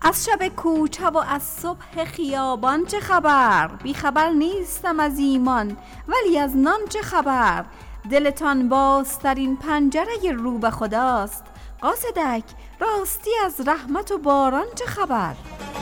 از شب کوچه و از صبح خیابان چه خبر؟ بی خبر نیستم از ایمان ولی از نان چه خبر؟ دلتان بازترین پنجره رو به خداست، قاصدک راستی از رحمت و باران چه خبر؟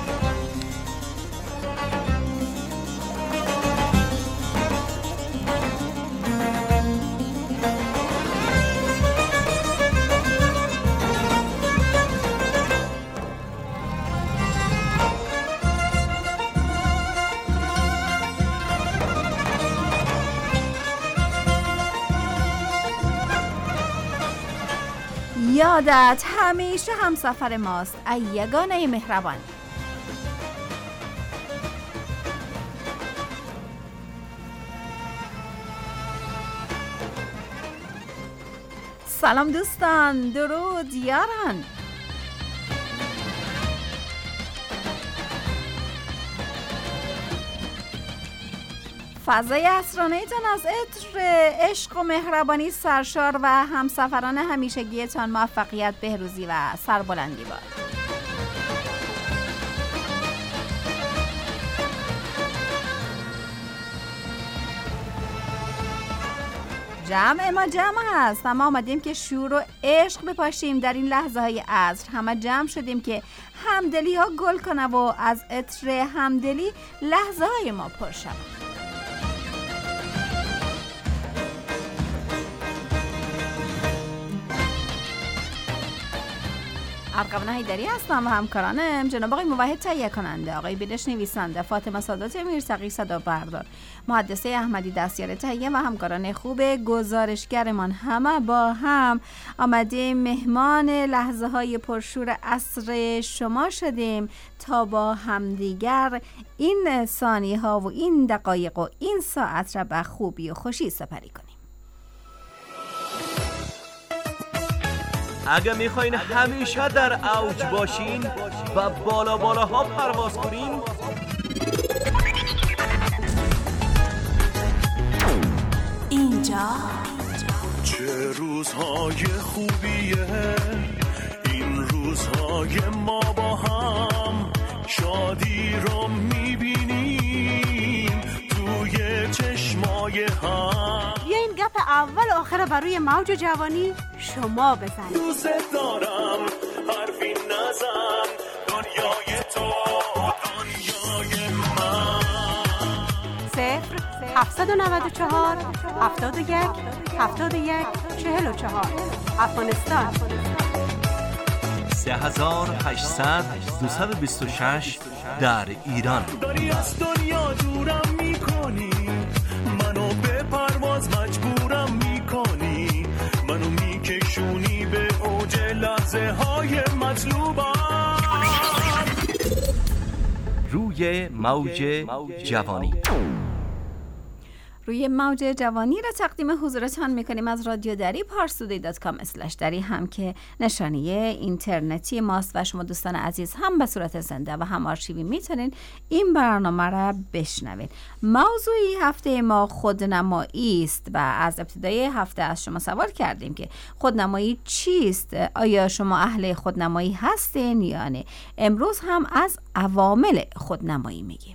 یادت همیشه همسفر ماست ای یگانه مهربان. سلام دوستان، درود یاران. فضای اسرانه‌تان از عطر عشق و مهربانی سرشار و همسفران همیشگیتان موفقیت، بهروزی و سربلندی باد. جمع ما جمع هست، اما آمدیم که شور و عشق بپاشیم در این لحظه های عصر. همه جمع شدیم که همدلی ها گل کنه و از عطر همدلی لحظه های ما پر شود. ارقام هیدری هستم و همکارانم جناب آقای موحد تهیه کننده، آقای بیدش نویسنده، فاطمه سادات میرسقی صدا بردار، محدثه احمدی دستیار تهیه و همکاران خوب گزارشگرمان. همه با هم آمدیم مهمان لحظه های پرشور عصر شما شدیم تا با همدیگر این ثانیه ها و این دقایق و این ساعت را به خوبی و خوشی سپری کنیم. اگه میخواین همیشه در اوج باشین و بالاها پرواز کنین، اینجا چه روزهای خوبیه این روزهای ما با هم، شادی رو میبینیم توی چشمای هم. بیا این گپ اول و آخر بروی موج جوانی شما بزنید. دوست دارم حرفی نزن، دنیای تو دنیای من. 0-794 71 71 44 افغانستان. 3800 226 در ایران. داری از دنیا دورم میکنی، منو به پرواز مجبورم میکنی، منو میکشونی به اوج لحظه های مطلوبم. روی موج جوانی. روی موج جوانی را تقدیم حضورتان میکنیم از رادیو دری parstoday.com/ دری هم که نشانی اینترنتی ماست و شما دوستان عزیز هم به صورت زنده و هم آرشیوی میتونین این برنامه را بشنوین. موضوعی هفته ما خودنمایی است و از ابتدای هفته از شما سوال کردیم که خودنمایی چیست؟ آیا شما اهل خودنمایی هستین یا نه؟ امروز هم از عوامل خودنمایی میگیم.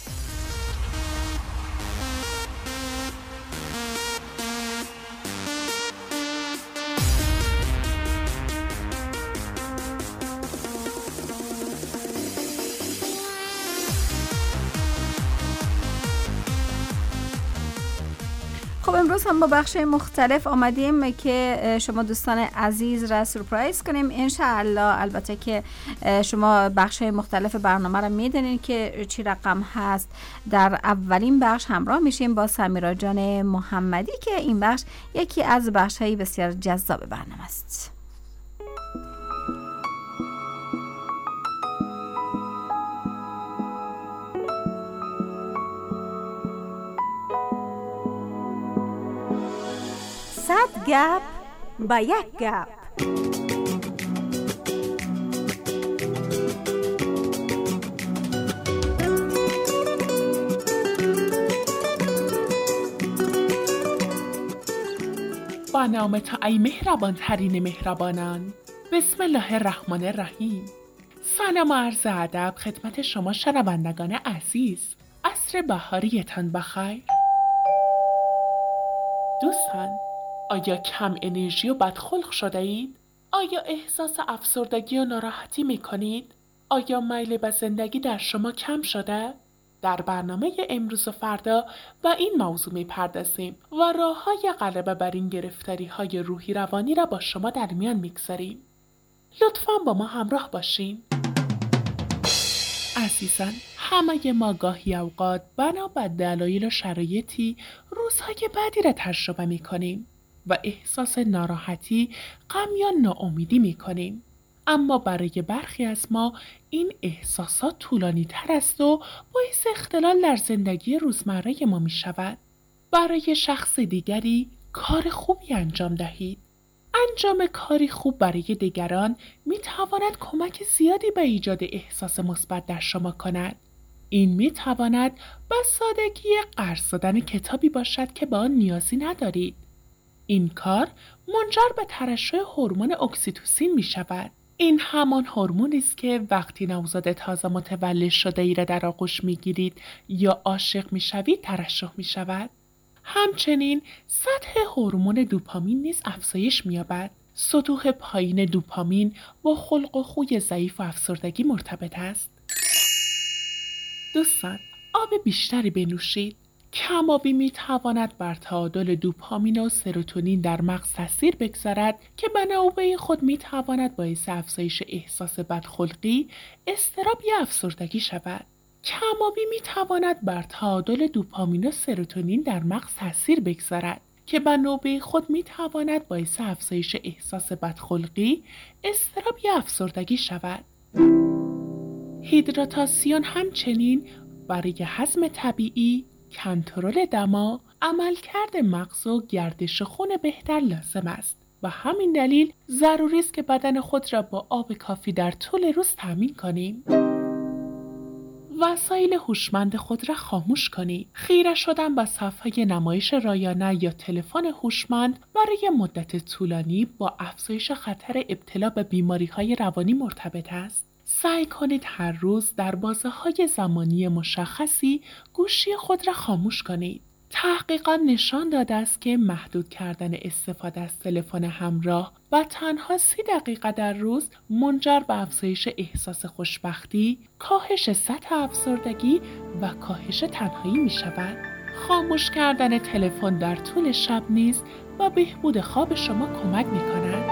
خب امروز هم با بخش مختلف آمدیم که شما دوستان عزیز را سورپرایز کنیم انشاءالله. البته که شما بخش مختلف برنامه را میدونین که چی رقم هست. در اولین بخش همراه میشیم با سمیرا جان محمدی که این بخش یکی از بخش های بسیار جذاب برنامه است. صد گپ با یک گپ. با نام تو ای مهربان ترین مهربانان. بسم الله الرحمن الرحیم. سلام و عرض ادب خدمت شما شنوندگان عزیز. عصر بهاریتان بخیر. دوستان، آیا کم انرژی و بدخلق شده اید؟ آیا احساس افسردگی و ناراحتی می کنید؟ آیا میل به زندگی در شما کم شده؟ در برنامه امروز و فردا و این موضوع می پردازیم و راه‌های غلبه بر این گرفتاری‌های روحی روانی را با شما در میان می‌گذاریم. لطفاً با ما همراه باشین. عزیزان، همه ما گاهی اوقات بنا به دلایل و شرایطی روزهای بدی را تجربه می کنیم و احساس ناراحتی، غم یا ناامیدی می کنیم. اما برای برخی از ما این احساسات طولانی تر است و باعث اختلال در زندگی روزمره ما می شود. برای شخص دیگری کار خوبی انجام دهید. انجام کاری خوب برای دیگران می تواند کمک زیادی به ایجاد احساس مثبت در شما کند. این می تواند به سادگی قرض دادن کتابی باشد که به آن نیازی ندارید. این کار منجر به ترشح هورمون اکسیتوسین می شود. این همان هورمونی است که وقتی نوزاد تازه متولد شده ای را در آغوش می گیرید یا عاشق می شوید ترشح می شود. همچنین سطح هورمون دوپامین نیز افزایش می‌یابد. سطوح پایین دوپامین با خلق و خوی ضعیف و افسردگی مرتبط است. دوستان، آب بیشتری بنوشید. کم آبی می‌تواند بر تعادل دوپامین و سروتونین در مغز تاثیر بگذارد که به نوبه خود می‌تواند باعث افزایش احساس بدخلقی، اضطراب یا افسردگی شود. کم‌آبی می‌تواند بر تعادل دوپامین و سروتونین در مغز تاثیر بگذارد که به نوبه خود می‌تواند باعث افزایش احساس بدخلقی، اضطراب یا افسردگی شود. هیدراتاسیون همچنین برای هضم طبیعی، کنترل دما، عملکرد مغز و گردش خون بهتر لازم است. و همین دلیل ضروری است که بدن خود را با آب کافی در طول روز تامین کنیم. وسایل هوشمند خود را خاموش کنید. خیره شدن به صفحه نمایش رایانه یا تلفن هوشمند برای مدت طولانی با افزایش خطر ابتلا به بیماری‌های روانی مرتبط است. سعی کنید هر روز در بازه‌های زمانی مشخصی گوشی خود را خاموش کنید. تحقیقات نشان داده است که محدود کردن استفاده از تلفن همراه و تنها 30 دقیقه در روز منجر به افزایش احساس خوشبختی، کاهش سطح افسردگی و کاهش تنهایی می شود. خاموش کردن تلفن در طول شب نیز به بهبود خواب شما کمک می کند.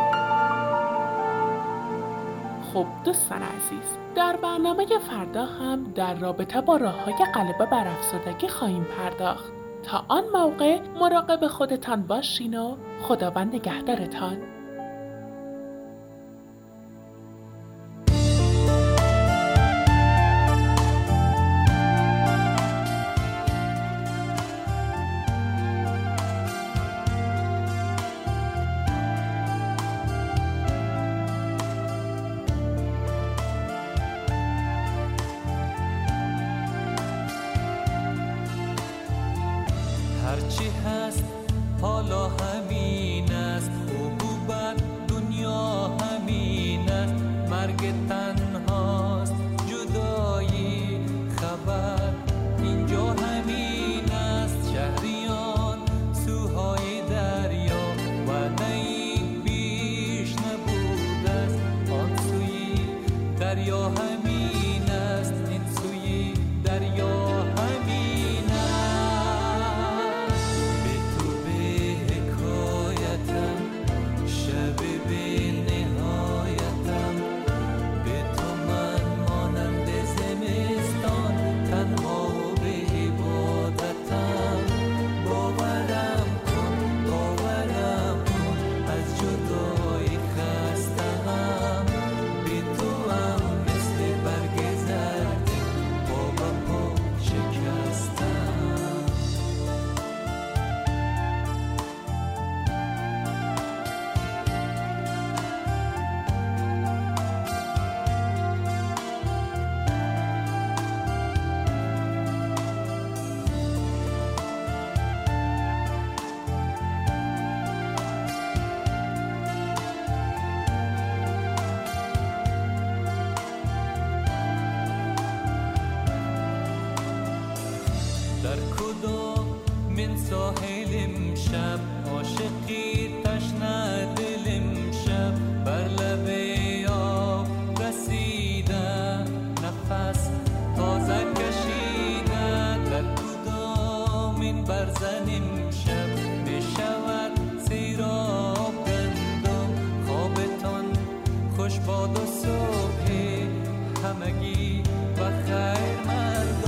خب دوستان عزیز، در برنامه فردا هم در رابطه با راه‌های غلبه بر افسردگی خواهیم پرداخت. تا آن موقع مراقب خودتان باشین و خداوند نگهدارتان. هرچی هست حالا همین است، خوب و بد دنیا همین است. مرگ تنهاست، جدایی خبر اینجا همین است. شهریان سوهای دریا و نیم بیش نبود است. آن سوی دریا همین است، این سوی دریا همین است. به تو به حکایتم، شب به نهایتم. به تو من مانند زمستان، تنها به عبادتم. باورم کن از جدایی خستم. به تو هم مثل ساحل امشب عاشقی تشنه دل امشب بر لب آب رسیدن نفس تازه کشیدن در کدام این برزن امشب بشود سیراب گندم خوابتان خوش باد و صبح همگی بخیر مردم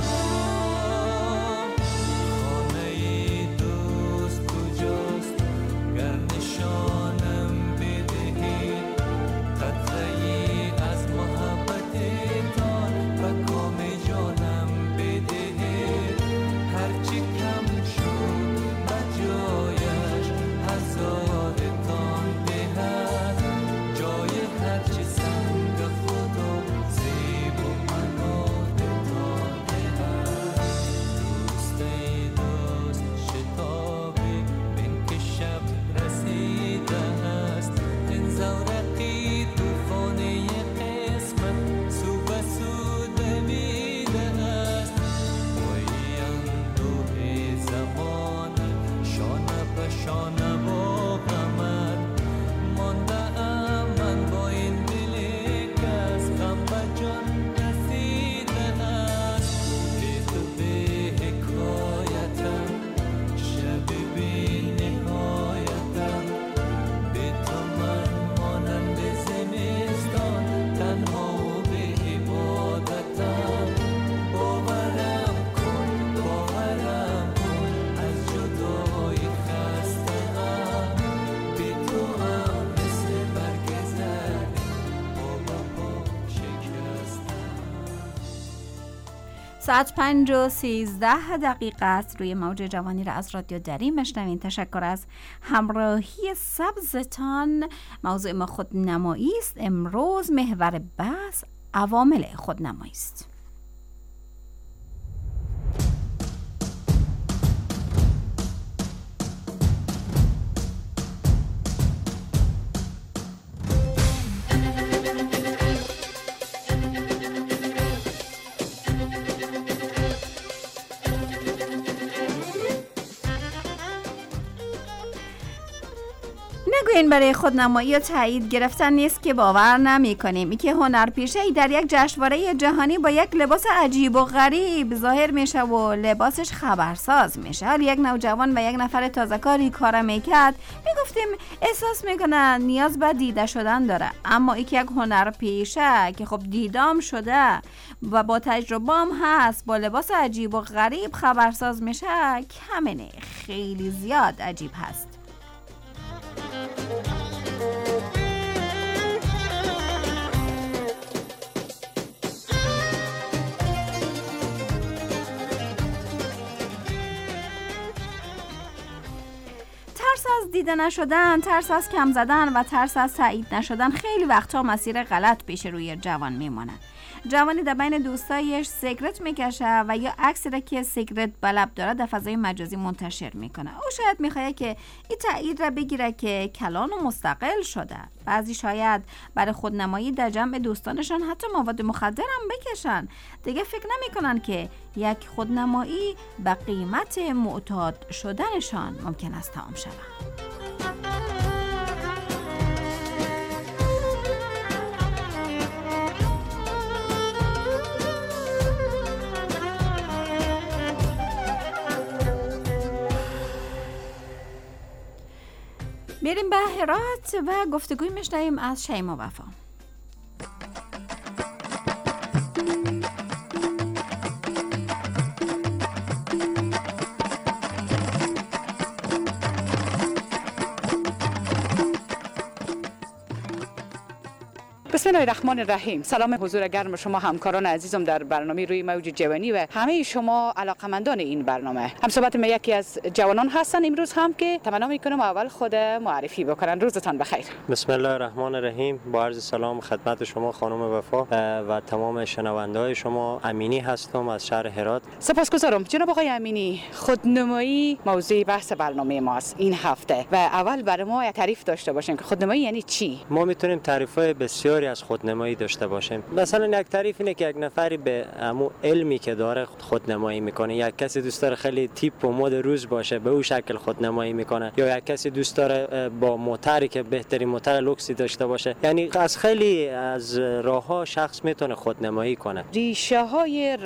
خانه دوست کجاست گر نشانم بدهید قطره‌ای از محبتتان و کام جانم بدهید هرچی کم شد بجایش هزارتان دهد جای هرچی سنگ خدا زیب و منادتان دهد دوست ای دوست شتابی بین که شب رسیده است این زورقی توفانه قسمت سو به سو دویده است وای اندوه زمان شانه به شانه با غمت مانده ام من با این دلی که از غم به جان رسیده است بی تو بی حکایتم شب بی نهایتم بی تو من مانند زمستان تنها و به عبادتم باورم کن از جدایی خسته‌ام بی تو هم مثل برگ زرد با شکستم. ساعت 5:13 است. روی موج جوانی را از رادیو دری میشنوین. تشکر از همراهی سبزتان. موضوع ما خودنمایی است. امروز محور بحث عوامل خودنمایی است. نگوین برای خودنمایی و تایید گرفتن نیست که باور نمی کنیم. ای که هنرپیشه‌ای در یک جشنواره جهانی با یک لباس عجیب و غریب ظاهر میشه و لباسش خبرساز میشه. حال یک نوجوان و یک نفر تازه‌کاری کار میکرد میگفتیم احساس میکنه نیاز به دیده شدن داره، اما ای که یک هنرپیشه که خب دیدام شده و با تجربه‌ام هست با لباس عجیب و غریب خبرساز میشه کمینه، خیلی زیاد عجیب هست. ترس از دیده نشدن، ترس از کم زدن و ترس از تایید نشدن خیلی وقتا مسیر غلط پیش روی جوان میمونه. جوانی در بین دوستایش سیگرت میکشه و یا عکسی را که سیگرت بلب داره در فضای مجازی منتشر میکنه. او شاید میخواد که این تایید را بگیره که کلان و مستقل شده. بعضی شاید برای خودنمایی در جمع دوستانشان حتی مواد مخدر هم بکشن. دیگه فکر نمیکنن که یک خودنمایی به قیمت معتاد شدنشان ممکن است تمام شود. بریم به هرات و گفتگوی میشنویم از شیما وفا. بسم الله الرحمن الرحیم. سلام حضور گرم شما همکاران عزیزم در برنامه روی موج جوانی و همه شما علاقمندان این برنامه. هم صحبت ما یکی از جوانان هستن امروز هم که تمنا میکنم اول خود معرفی بکنن. روزتان بخیر. بسم الله الرحمن الرحیم. با عرض سلام خدمت شما خانم وفا و تمام شنونده‌های شما. امینی هستم از شهر هرات. سپاسگزارم جناب آقای امینی. خودنمایی موضوع بحث برنامه ماست این هفته و اول برای ما تعریف داشته باشین که خودنمایی یعنی چی؟ ما میتونیم تعریف‌های بسیاری از خودنمایی داشته باشیم. مثلا یک تعریف اینه که یک نفری به همون علمی که داره خودنمایی میکنه. یک کسی دوست داره خیلی تیپ و مد روز باشه، به اون شکل خودنمایی میکنه. یا یک کسی دوست داره با موتری که بهترین موتر لوکسی داشته باشه. یعنی از خیلی از راه‌ها شخص میتونه خودنمایی کنه. ریشه های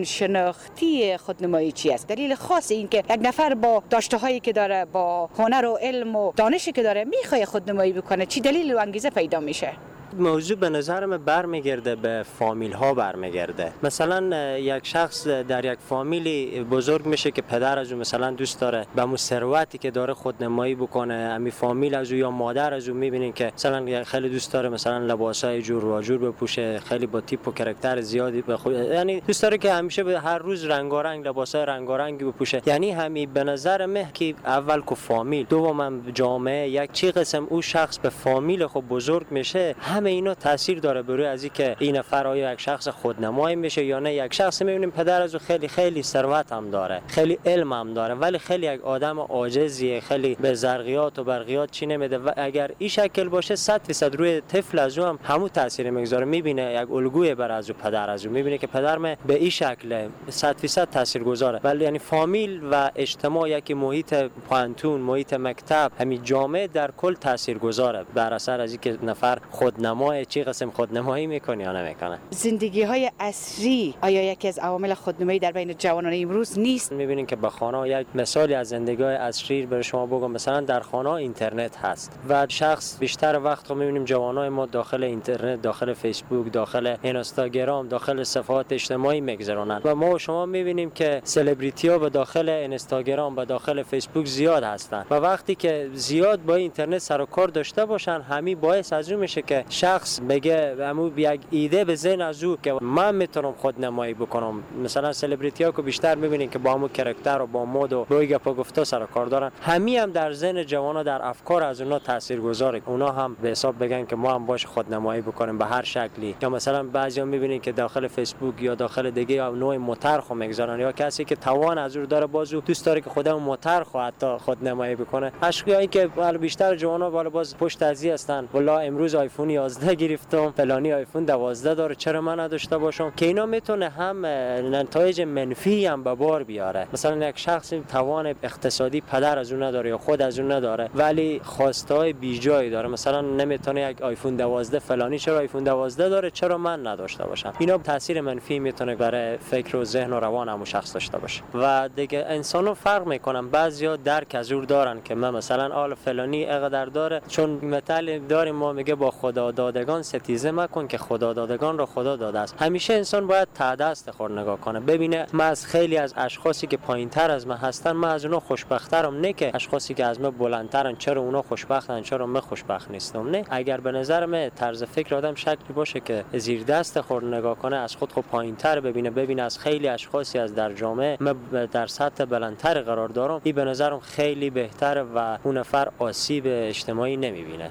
روانشناختی خودنمایی چی است؟ دلیل خاص این که یک نفر با داشته هایی که داره، با هنر و علم و دانشی که داره میخواد خودنمایی بکنه، چی دلیل و انگیزه پیدا میشه؟ موضوع به نظر من برمیگرده به فامیل ها برمیگرده. مثلا یک شخص در یک فامیلی بزرگ میشه که پدر از او مثلا دوست داره به مو ثروتی که داره خودنمایی بکنه، امی فامیل از او یا مادر از او میبینین که مثلا خیلی دوست داره مثلا لباسای جور و جور بپوشه، خیلی با تیپ و کاراکتر زیادی یعنی دوست داره که همیشه به هر روز رنگارنگ لباسای رنگارنگی بپوشه. یعنی همین به نظر من که اول کو فامیل، دوم جامعه، یک چی قسم او شخص به فامیل خود بزرگ میشه، همه اینا تاثیر داره بر از اینکه این نفر آیا یک شخص خودنمایی میشه یا نه. یک شخص میبینیم پدر از او خیلی ثروت هم داره، خیلی علم هم داره، ولی خیلی یک آدم عاجزیه، خیلی به زرقیات و برقیات چی نمیده. و اگر این شکل باشه 100% روی طفل از او هم همون تاثیر میگذاره. میبینه یک الگوی بر از او پدر از او، میبینه که پدرم به این شکل 100% تاثیرگذاره. ولی یعنی فامیل و اجتماع، یکی محیط پانتون، محیط مکتب، همین جامعه در کل تاثیرگذاره بر اثر از اینکه نفر خودنمایی چی قسم خودنمایی میکنه یا نمیکنه. زندگی های عصری آیا یکی از عوامل خودنمایی در بین جوانان امروز نیست؟ میبینین که به خانه، یک مثالی از زندگی های عصری برای شما بگم، مثلا در خانه اینترنت هست و شخص بیشتر وقت رو میبینیم جوانای ما داخل اینترنت، داخل فیسبوک، داخل اینستاگرام، داخل صفحات اجتماعی میگذرونن و ما و شما میبینیم که سلبریتی ها به داخل اینستاگرام و داخل فیسبوک زیاد هستن و وقتی که زیاد با اینترنت سر و کار داشته باشن، همین باعث از اون میشه که شخص بگه همون یک ایده به ذهن از او که من میتونم خودنمایی بکنم. مثلا سلبریتی ها که بیشتر میبینین که با همون کاراکتر و با مد و روی گپ و گفته سر کار دارن، همین هم در ذهن جوانا، در افکار از اونا تاثیرگذاره. اونا هم به حساب بگن که ما هم باش خودنمایی بکنیم به هر شکلی. یا مثلا بعضیا میبینین که داخل فیسبوک یا داخل دیگه یا نوع موتر خو میگذارن، یا کسی که توان از او داره بازو دوست داره که خودمون موتر خو حتی خودنمایی بکنه. اشکایی که بیشتر جوانا باز پشت ازی هستن، والله امروز آیفون 11 گرفتم، فلانی آیفون 12 داره، چرا من نداشته باشم؟ که اینا میتونه هم نتایج منفی هم به بار بیاره. مثلا یک شخص توان اقتصادی پدر از اون نداره یا خود از اون نداره، ولی خواستهای بیجایی داره، مثلا نمیتونه یک آیفون 12 فلانی چرا آیفون 12 داره، چرا من نداشته باشم؟ اینا تاثیر منفی میتونه برای فکر و ذهن و روان همون شخص داشته باشه. و دیگه انسانو فرق میکنن، بعضیا درک از او دارن که من مثلا آل فلانی اقدر داره، چون مثال داریم ما میگه با خدا دادگان ستیزه مکن که خدا دادگان رو خدا داده است. همیشه انسان باید ته دست خود نگاه کنه، ببینه من از خیلی از اشخاصی که پایینتر از من هستن، من از اونها خوشبخترم، نه که اشخاصی که از من بلندترن چرا اونها خوشبختن چرا من خوشبخت نیستم. نه، اگر به نظر من طرز فکر آدم شکلی باشه که زیر دست خود نگاه کنه، از خود پایینتر ببینه از خیلی اشخاصی از در جامعه من در سطح بلندتر قرار دارم، این به نظرم خیلی بهتره و اون نفر آسیب اجتماعی نمیبینه.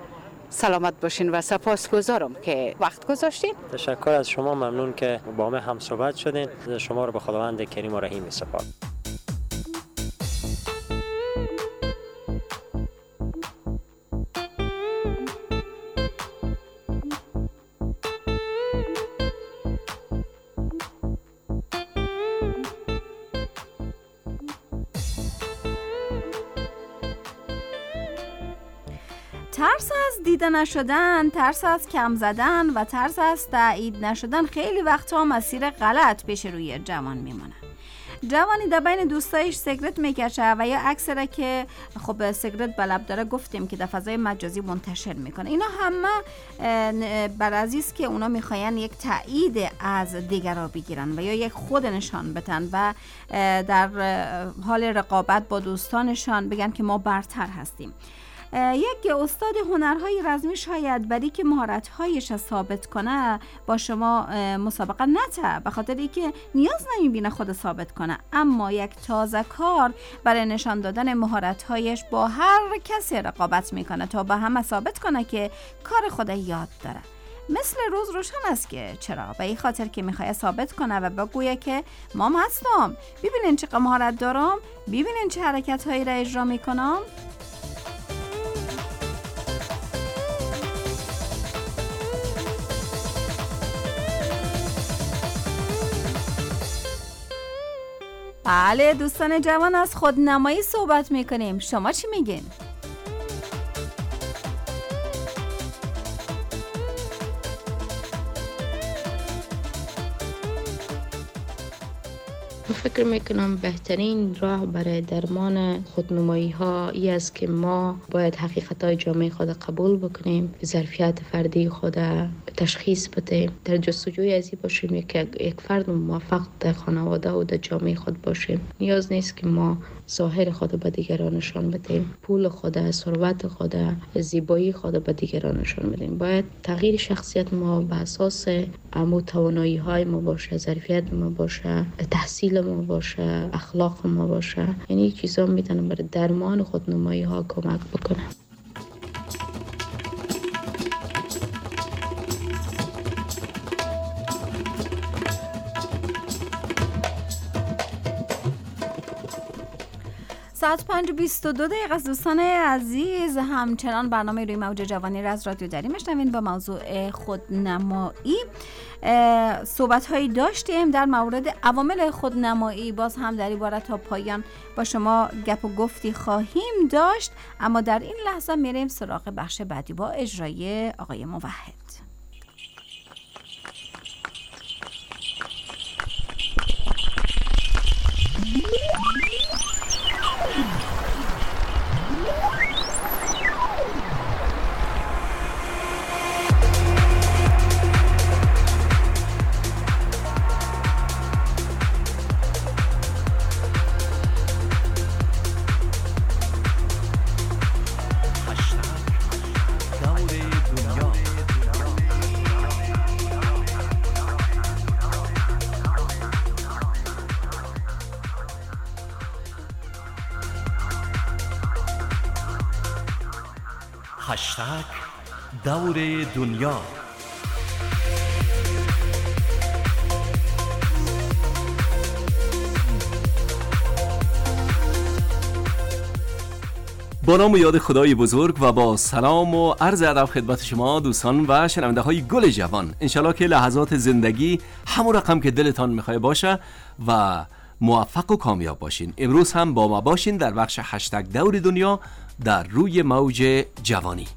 سلامت باشین و سپاسگزارم که وقت گذاشتین. تشکر از شما، ممنون که با من هم صحبت شدین. شما رو به خداوند کریم و رحیم سپار. ترس از دیده نشدن، ترس از کم زدن و ترس از تایید نشدن خیلی وقتا مسیر غلط پیش روی جوان میمونه. جوانی در بین دوستایش سیگرت میکشه و یا اکثره که خب سیگرت به لب داره گفتیم که در فضای مجازی منتشر میکنه. اینا همه بر عزیز که اونا میخواین یک تایید از دیگران بگیرن و یا یک خود نشان بدن و در حال رقابت با دوستانشان بگن که ما برتر هستیم. یک استاد هنرهای رزمی شاید برای که مهارت‌هایش را ثابت کنه با شما مسابقه نته، به خاطر اینکه نیاز نمیبینه خود ثابت کنه، اما یک تازه کار برای نشان دادن مهارت‌هایش با هر کسی رقابت میکنه تا به همه ثابت کنه که کار خود یاد داره. مثل روز روشن است که چرا، به این خاطر که میخواد ثابت کنه و بگویه که مام هستم، ببینین چقدر مهارت دارم، ببینین چه حرکت‌هایی را اجرا میکنم. بله دوستان جوان، از خودنمایی صحبت میکنیم. شما چی میگین؟ فکر میکنم بهترین راه برای درمان خودنمایی ها ای است که ما باید حقیقت های جامعه خود قبول بکنیم، ظرفیت فردی خود تشخیص بدیم، در جستجوی ازی باشیم یک فرد موفق در خانواده و در جامعه خود باشیم. نیاز نیست که ما ظاهر خود به دیگران نشان بدیم، پول خود، ثروت خود، زیبایی خود به دیگران نشان بدیم. باید تغییر شخصیت ما به اساس توانایی های ما باشه، ظرفیت ما باشه، تحصیل ما باشه، اخلاق ما باشه. یعنی چیزا میتونه برای درمان خودنمایی ها کمک بکنه. ساعت 5:22 از دوستان عزیز، همچنان برنامه روی موج جوانی را از رادیو دری میشنوین. با موضوع خودنمایی صحبت هایی داشتیم در مورد عوامل خودنمایی. باز هم در این باره تا پایان با شما گپ و گفتی خواهیم داشت، اما در این لحظه میریم سراغ بخش بعدی با اجرای آقای موحد. هشتگ دور دنیا. با نام و یاد خدای بزرگ و با سلام و عرض ادب خدمت شما دوستان و شنونده های گل جوان. انشالله که لحظات زندگی همون رقم که دلتان میخواه باشه و موفق و کامیاب باشین. امروز هم با ما باشین در بخش هشتگ دور دنیا در روی موج جوانی.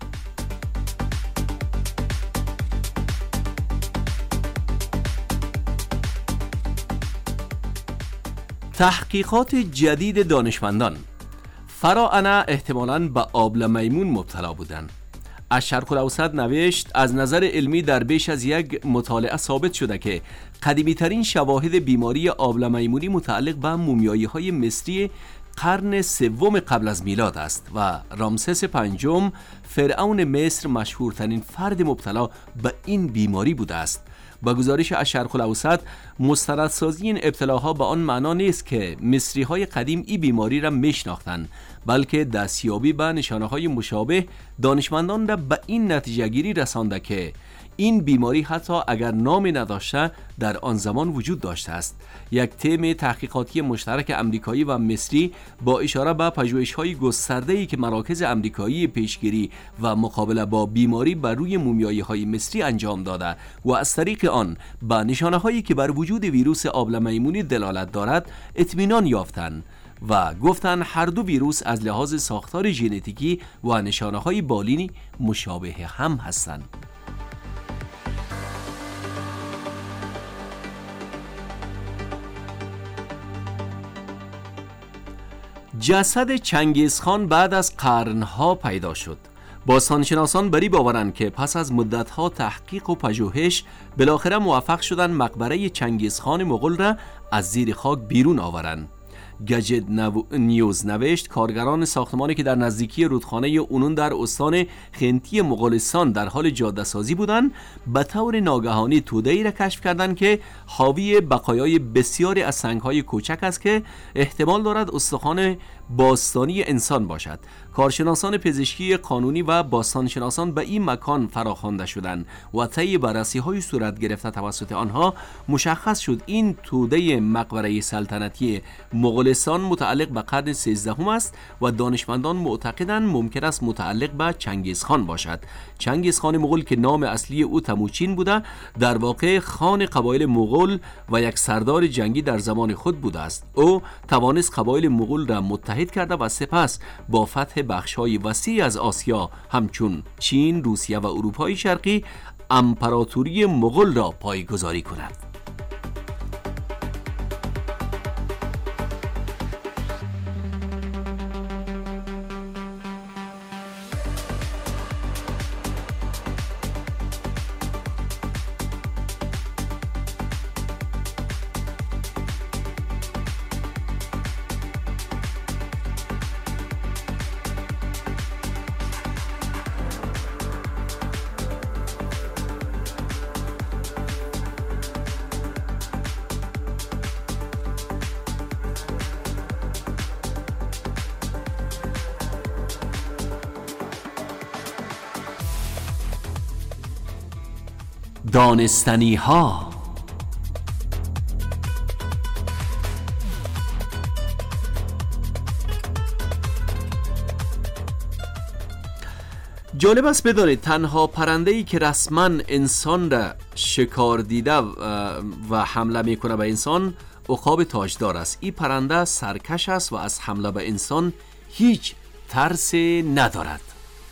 تحقیقات جدید دانشمندان. فراعنه احتمالاً به آبله میمون مبتلا بودند. از شرق الاوسط نوشت از نظر علمی در بیش از یک مطالعه ثابت شده که قدیمی ترین شواهد بیماری آبله میمونی متعلق به مومیایی های مصری قرن سوم قبل از میلاد است و رامسس پنجم فرعون مصر مشهورترین فرد مبتلا به این بیماری بوده است. با گزارش از شرق الاوسط مستندسازی این ابتلاها به آن معنا نیست که مصری های قدیم این بیماری را میشناختند، بلکه دستیابی به نشانه های مشابه دانشمندان را به این نتیجه گیری رسانده که این بیماری حتی اگر نامی نداشته در آن زمان وجود داشته است. یک تیم تحقیقاتی مشترک امریکایی و مصری با اشاره به پژوهش‌های گسترده‌ای که مراکز امریکایی پیشگیری و مقابله با بیماری بر روی مومیایی‌های مصری انجام داده و از طریق آن به نشانه‌هایی که بر وجود ویروس آبله میمونی دلالت دارد اطمینان یافتند و گفتند هر دو ویروس از لحاظ ساختار ژنتیکی و نشانه‌های بالینی مشابه هم هستند. جسد چنگیزخان بعد از قرنها پیدا شد. باستانشناسان بری باورند که پس از مدتها تحقیق و پژوهش بالاخره موفق شدند مقبره چنگیزخان مغول را از زیر خاک بیرون آورند. گجت نیوز نوشت کارگران ساختمانی که در نزدیکی رودخانه اونون در استان خنتی مغولستان در حال جاده سازی بودند به طور ناگهانی توده‌ای را کشف کردند که حاوی بقایای بسیاری از سنگ‌های کوچک است که احتمال دارد استخوان باستانی انسان باشد. کارشناسان پزشکی قانونی و باستانشناسان به این مکان فراخوانده شدند و طی بررسی‌های صورت گرفته توسط آنها مشخص شد این توده مقبره سلطنتی مغولستان متعلق به قرن 13 است و دانشمندان معتقدند ممکن است متعلق به چنگیزخان باشد. چنگیزخان مغول که نام اصلی او تموچین بوده، در واقع خان قبایل مغول و یک سردار جنگی در زمان خود بوده است. او توانست قبایل مغول را متحد کرده و سپس با فتح بخش‌های وسیع از آسیا همچون چین، روسیه و اروپای شرقی امپراتوری مغول را پایه‌گذاری کند. دانستنی ها. جالب است بدانید تنها پرنده‌ای که رسما انسان را شکار دیده و حمله میکنه به انسان عقاب تاجدار است. این پرنده سرکش است و از حمله به انسان هیچ ترس ندارد.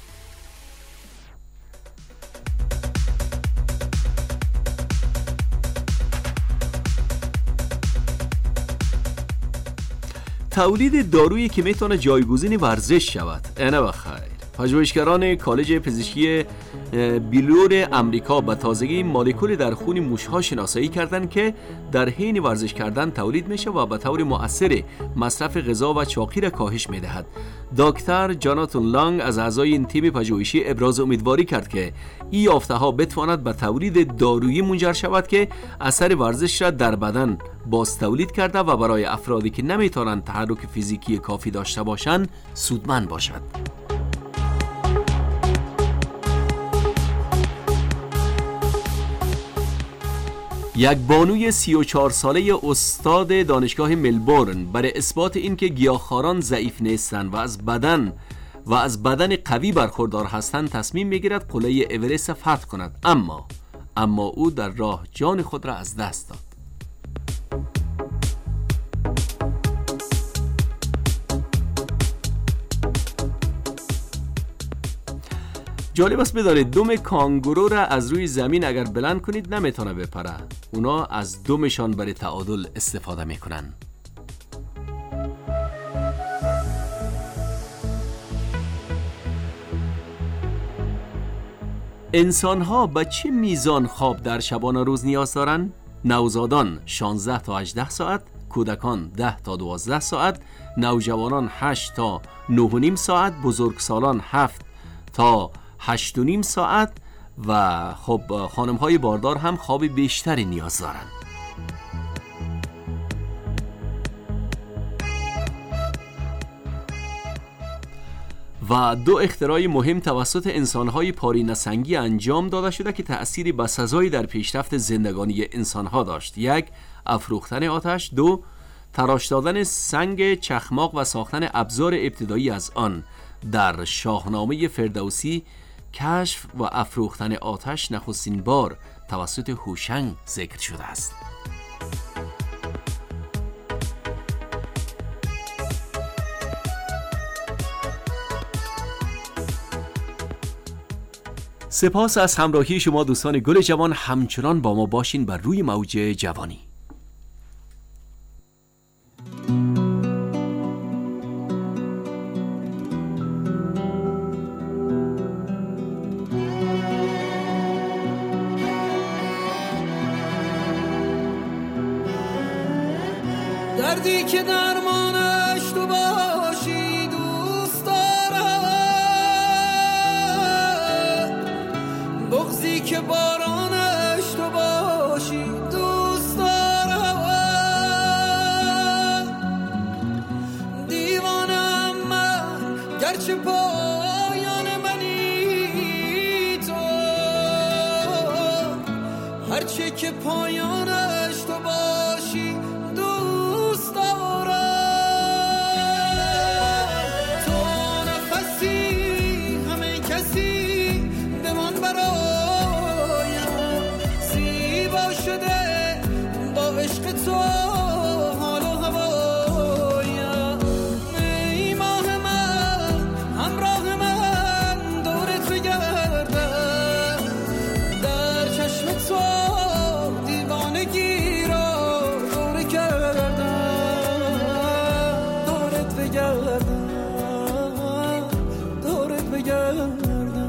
تولید دارویی که میتونه جایگزین ورزش شود. اینه بخیر. پژوهشگران کالج پزشکی بیلور امریکا به تازگی مولکولی در خون موشها شناسایی کردند که در حین ورزش کردن تولید میشه و به طور مؤثر مصرف غذا و چاقی را کاهش میدهد. دکتر جاناتان لانگ از اعضای این تیم پژوهشی ابراز امیدواری کرد که این یافته ها بتواند به تولید دارویی منجر شود که اثر ورزش را در بدن باز تولید کرده و برای افرادی که نمیتوانند تحرک فیزیکی کافی داشته باشند سودمند باشد. یک بانوی 34 ساله استاد دانشگاه ملبورن برای اثبات اینکه گیاهخواران ضعیف نیستند و از بدن قوی برخوردار هستند تصمیم میگیرد قله اورست فتح کند، اما او در راه جان خود را از دست داد. جالب است بدانید دم کانگورو را از روی زمین اگر بلند کنید نمیتونه بپره. اونا از دمشان برای تعادل استفاده میکنن. انسان ها به چه میزان خواب در شبانه روز نیاز دارند؟ نوزادان 16 تا 18 ساعت، کودکان 10 تا 12 ساعت، نوجوانان 8 تا 9.5 ساعت، بزرگسالان 7 تا 8.5 ساعت و خب خانم های باردار هم خواب بیشتری نیاز دارند. و دو اختراع مهم توسط انسان‌های پارینه سنگی انجام داده شده که تأثیری بسزایی در پیشرفت زندگانی انسان‌ها داشت. یک، افروختن آتش. دو، تراش دادن سنگ چخماق و ساختن ابزار ابتدایی از آن. در شاهنامه فردوسی کشف و افروختن آتش نخستین بار توسط هوشنگ ذکر شده است. سپاس از همراهی شما دوستان گل جوان. همچنان با ما باشین بر روی موج جوانی. دردی که درمانش تو باشی دوست دارم، بغضی که بارانش تو باشی دوست دارم، دیوانه هرچه پایان منی تو، هرچه که پایانش تو باشی دوست دارم. تو نفسی همه کسی بمان برایم، زیبا شده با عشق تو حال و هوایم. ای ماه من همراه من دورت بگردم، در چشم تو دیوانگی را دوره کردم. دورت بگردم، دورت بگردم.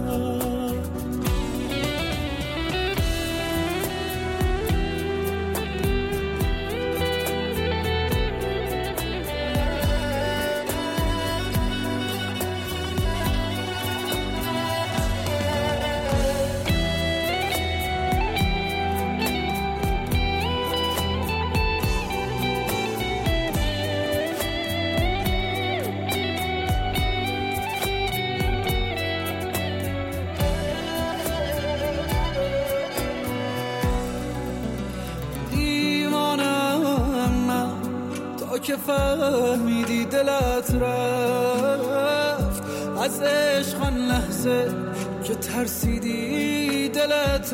که فهمیدی دلت رفت از عشق، آن لحظه که ترسیدی دلت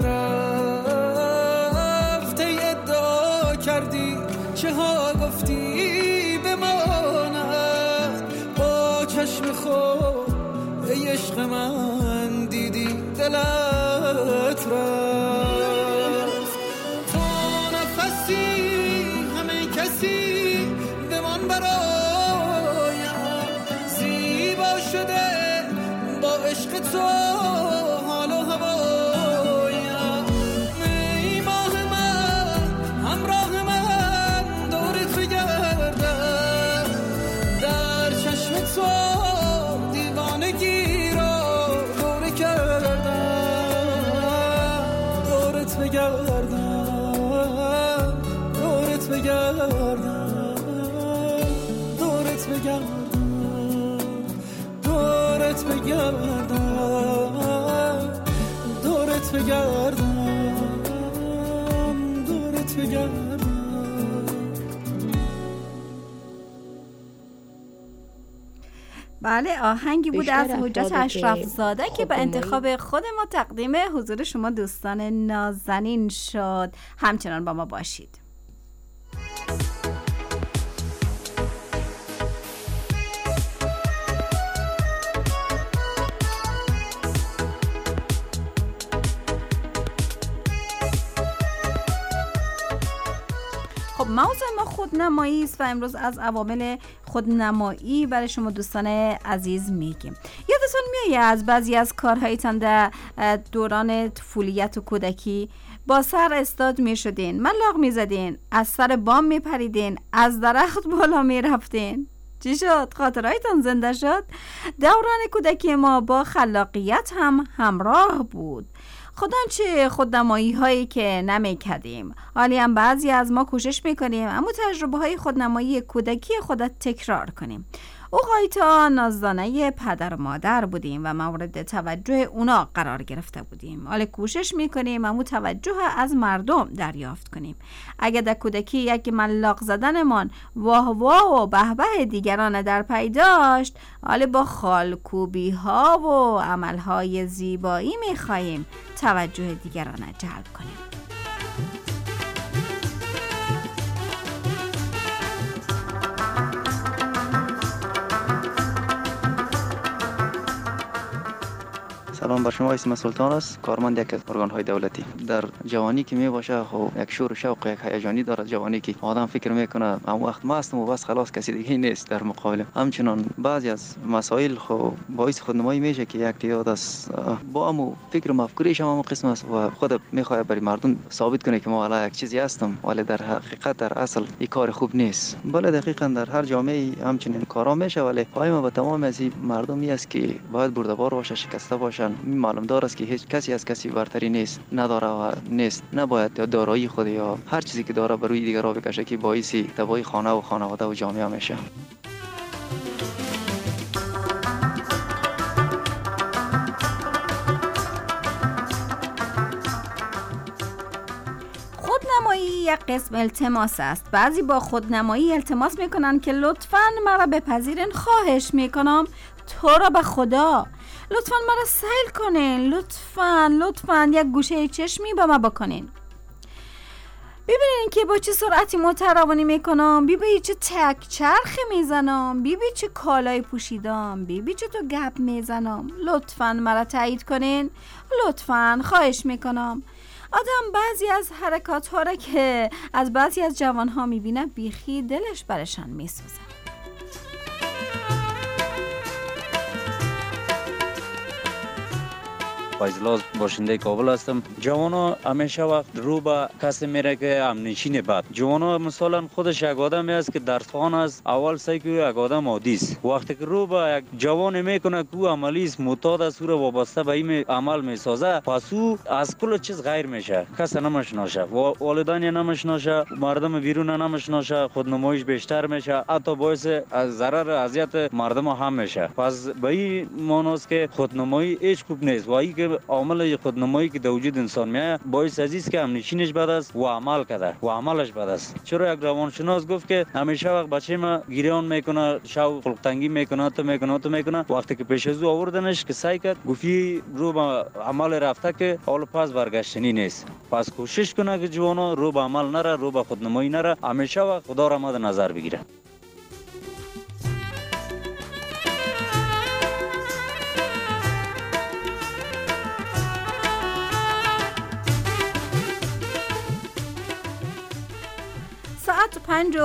رفت. ای ادعا کردی چه ها گفتی بماند، با چشم خود ای عشق من دیدی دلت رفت. تو نفسی همه کسی برایم، زیبا شده با عشق تو حال و هوایم. ای ماه من همراه من دورت بگردم، در چشم تو دیوانگی را دوره کردم. دورت بگردم، دورت بگردم، دورت بگردم، دورت بگردم، دورت بگردم. بله، آهنگی بود از حجت اشرف زاده که به انتخاب خود ما تقدیم حضور شما دوستان نازنین شد. همچنان با ما باشید. موضوع ما خودنمایی است و امروز از عوامل خودنمایی برای شما دوستان عزیز میگیم. یادتون میاد از بعضی از کارهایتان در دوران طفولیت و کودکی با سر استاد میشدین، ملاق میزدین، از سر بام میپریدین، از درخت بالا میرفتین؟ چی شد؟ خاطرهایتان زنده شد؟ دوران کودکی ما با خلاقیت هم همراه بود. خدانچه خودنمایی هایی که نمیکردیم، حالی هم بعضی از ما کوشش میکنیم اما تجربه های خودنمایی کودکی خودت تکرار کنیم. اوقایتا نازدانه پدر و مادر بودیم و مورد توجه اونا قرار گرفته بودیم. حالا کوشش میکنیم اما توجه از مردم دریافت کنیم. اگر در کودکی یک ملاق زدنمان واه واه و به به دیگران در پی داشت، حالا با خالکوبی ها و عمل های زیبایی میخواهیم توجه دیگران جلب کنیم. سلام بر شما، اسم سلطان است، کارمند یک از ارگان‌های دولتی. در جوانی که میباشه خب یک شور و شوق، یک هیجانی داره جوانی که آدم فکر میکنه اون وقت ما هستم و بس خلاص کسی دیگه نیست در مقابل. همچنان بعضی از مسائل خب باعث خودنمایی میشه که یک تعداد از با امو فکر و مفکوریش هم قسم است و خود میخواد برای مردم ثابت کنه که ما والا یک چیزی هستم، ولی در حقیقت در اصل این کار خوب نیست. بله دقیقاً در هر جامعه همچنین کارا میشه، ولی قایم به تمام از مردمی است که باید بردبار باشه، شکسته باشن. معلوم دار است که هیچ کسی از کسی برتری نیست، نداره و نیست، نباید یا دارایی خود یا هر چیزی که داره بر روی دیگر را بکشه که باعث تباهی خانه و خانواده و جامعه میشه. یک قسم التماس است. بعضی با خودنمایی التماس میکنن که لطفاً مرا بپذیرین، خواهش میکنم تو را به خدا لطفاً مرا سیل کنین، لطفاً یک گوشه چشمی به ما بکنین. ببینین که با چه سرعتی متروانی میکنم، ببین چه تک چرخی میزنم، ببین چه کالای پوشیدم، ببین چه تو گپ میزنم. لطفاً مرا تایید کنین، لطفاً خواهش میکنم. آدم بعضی از حرکات ها را که از بعضی از جوان ها میبینه بیخی دلش برشان میسوزه. فایزلاز باشنده کابل هستم. جوانا همیشه وقت رو به کسی میره که همنشین بد. جوانا مثلا خودش یک آدمی است که درس خوان است، اول سعی کنه یک آدم عادی است. وقتی که رو به یک جوان میکنه که او عملی است، معتاد است، او را وابسته به این عمل میسازه، پس او از کل چیز غیر میشه، کسی نمیشناسه، والدین نمیشناسه، مردم بیرون نمیشناسه، خودنماییش بیشتر میشه، حتی باعث ضرر اذیت مردم هم میشه. پس به این معنی است که خودنمایی هیچ خوب نیست. و این که عامل خودنمایی که در وجود انسان میاد باعث است که همنشینش بد است و عمل کرده و عملش بد است. چرا یک روانشناس گفت که همیشه وقت بچه ما گریان میکنه، شو خلق تنگی میکنه، تو میکنه، وقتی که پیش از او آوردنش که سعی کرد گفتی رو به عمل رفته که حالا پس برگشتنی نیست. پس کوشش کنه که جوانا رو به عمل نره، رو به خودنمایی نره، همیشه وقت خدا را مد نظر بگیره. ساعت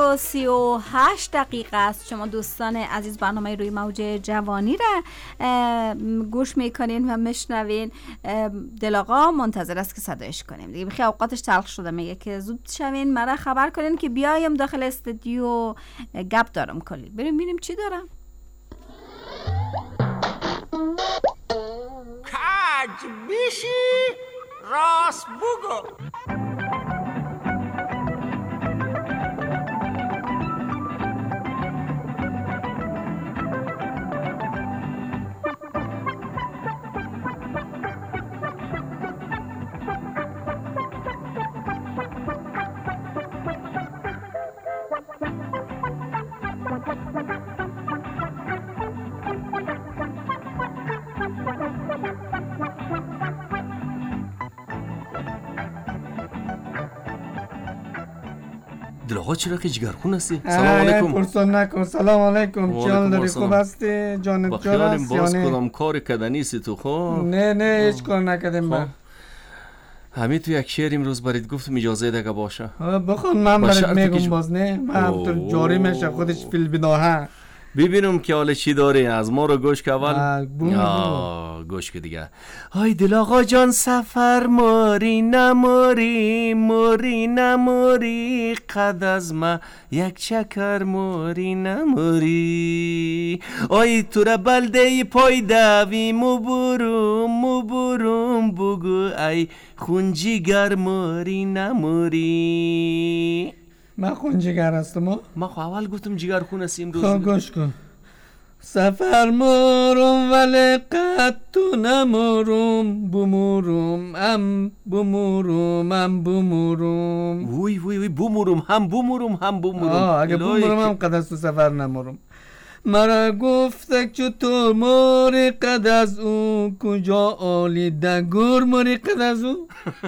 5:38 است. شما دوستان عزیز برنامه روی موج جوانی را گوش میکنین و میشنوین. دل آقا منتظر است که صدایش کنیم دیگه، بخی اوقاتش تلخ شده، میگه که زود شوین مرا خبر کنین که بیایم داخل استودیو، گپ دارم کلی. بریم ببینیم چی دارم. کج بیشی راست بگو. دلآقا چرا که جگرخون هستی؟ سلام علیکم. پرسان نکن. سلام علیکم. چیان داری؟ خوب هستی؟ جانت جور هست یا نه؟ کدام کار کردنی سی تو خواه؟ نه هیچ کار نکردیم با. همین تو یک شعر امروز برید گفتم اجازه دیگه باشه. بخون من برید میگم باز نه؟ من تو جاری میشه خودش فیل بداها. ببینم که حالا چی داری، از ما رو گوش که اول گوش که دیگه. های دل آقا جان سفر ماری نماری قد از ما یک چکر ماری نماری. آی تو را بلده پای دوی مبروم بگو ای خونجیگر ماری نماری. من خونجیگر هستم. من خب اول گفتم جیگر خون هستی امروز. خب گوش کن. سفر مارم ولی قد تو نمارم، بمورم وی بمورم هم اگه بمورم هم قد از تو سفر نمارم. مرا گفته چطور ماری قد از او، کجا آلی دگور ماری قد از او.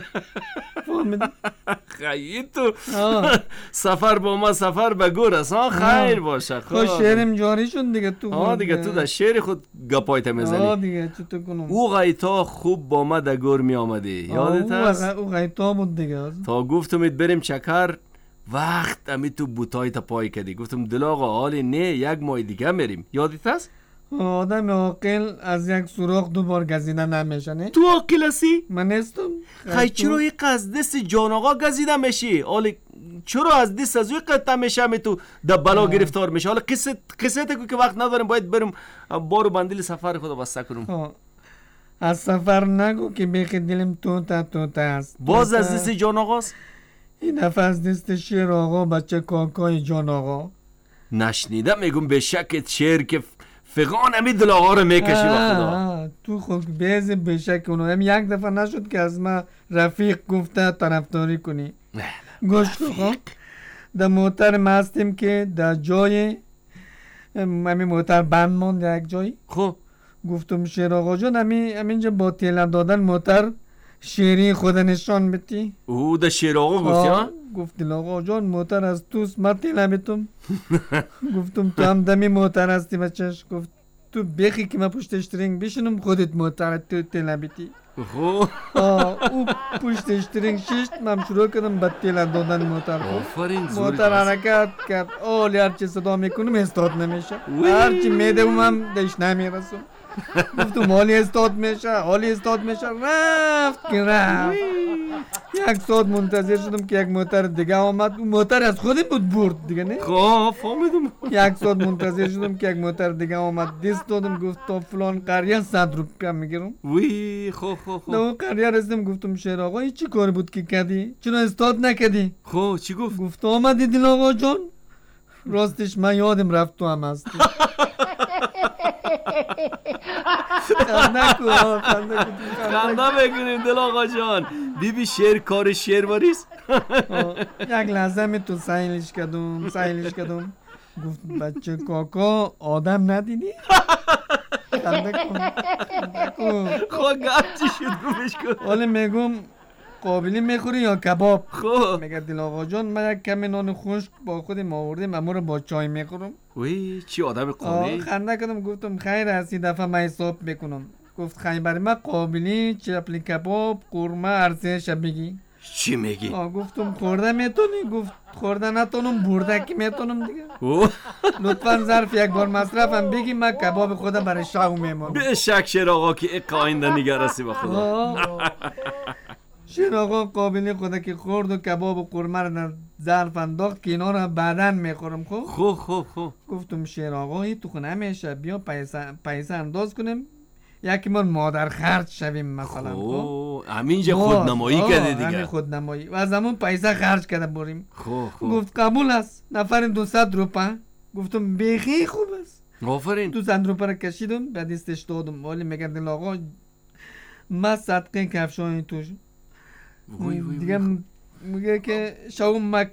خیلی تو سفر با ما سفر به گور است. خیر باشه. خب شعرم جاری شد دیگه. تو دیگه تو در شعر خود گپایت میزنی دیگه. چطور کنم؟ او غیتا خوب با ما در گور می آمدی، یادت هست؟ او غیتا بود دیگه. تا گفتم بریم چکر، وقت امی تو بوتای تا پای کردی. گفتم دل آقا حالی نه، یک ماه دیگه میریم، یادت هست؟ آدم عاقل از یک سوراخ دوبار گزیده نمیشه نه؟ تو عاقل هستی؟ من نیستم. خیلی چرا این از دست جان آقا گزیده میشی؟ حالی چرا از دست از اوی قطع میشه می تو در بلا گرفتار میشه؟ حالا قصه که وقت نداریم، باید بریم بارو بندیل سفر خدا بسته کنم. از سفر نگو که بیخی دلم توته است. باز از دست جان آقاست؟ این دفعه از دست شیر آقا بچه کاکای جان آقا. نشنیدم میگم به شکت شیر که فقان امی دل آقا رو میکشی با خدا. تو خود بیز به شک اونو هم یک دفعه نشد که از ما رفیق گفته طرفداری کنی. گوش کن. در موتر ما هستیم که در جای همین موتر بند ماند یک جایی. خب گفتم شیر آقا جان همینجا با تیل دادن موتر شیری خود نشان بدی. او در شیر آقا گفتی ها؟ گفت آقا جان موتر از توست من تیل بدم. گفتم تو هم دمی موتر هستی بچهش. گفت تو بخی که من پشتش ترنگ بشنم خودت موتر تو تیل بدی. خب او پشتش ترنگ ششت من شروع کردم به تیل دادن موتر. آفرین موتر حرکت کرد. اولی هرچی صدا میکنم استاد نمیشه. هرچی میدم هم دش نمیرسم. گفتم حالی استاد میشه رفت که رفت. یک ساعت منتظر شدم که یک موتر دیگه آمد. اون موتر از خودی بود برد دیگه نه. خب فهمیدم. یک ساعت منتظر شدم که یک موتر دیگه آمد. دست دادم گفت تا فلان قریه 100 روپیه میگیرم. وی خب در اون قریه رسیدم گفتم شیر آقا این چی کار بود که کردی؟ چرا استاد نکردی؟ خب چی گفت؟ گفت آمدی دل آقا جان. راستش من یادم رفت تو هم هستی. خنده بکنیم دل آقا جان. بیبی شیر کار شیرواریست. یک لحظه می تو سایلش کردم. گفت بچه کاکا آدم ندیدی؟ خنده کن. خب گفت چی شد گفتش کن. حالا میگم قابلی میخوری یا کباب؟ خب میگه دل آقا جان من یک کمی نان خشک با خودم آوردم اما رو با چای میخورم. وی چی آدم قابلی؟ خنده کردم گفتم خیر هستی دفعه من حساب میکنم. گفت خیر برای من قابلی چپلی کباب قورمه ارزش بگی. چی میگی؟ گفتم خورده میتونی؟ گفت خورده نتونم برده که میتونم دیگه. لطفا ظرف یک بار مصرفم بگی من کباب خودم برای شاو میمونم. به شک شیر آقا که اق آینده نگرسی با خدا. شیر آقا قابلی خدا که خورد و کباب و قورمه رو در ظرف انداخت که اینا رو بعداً میخورم. خب گفتم شیر آقا این تو خونه میشه بیا پیسه انداز کنیم یکی من مادر خرج شویم مثلا. همینجا خودنمایی کرده دیگه. همین خودنمایی و از همون پیسه خرج کرده بریم. خب گفت قبول است نفر 200 روپیه. گفتم بیخی خوب است. آفرین. 200 روپیه رو کشیدم به دستش دادم. ولی میگه دل آقا من صدقه کفشای توش دیگه میگه که شاوم ما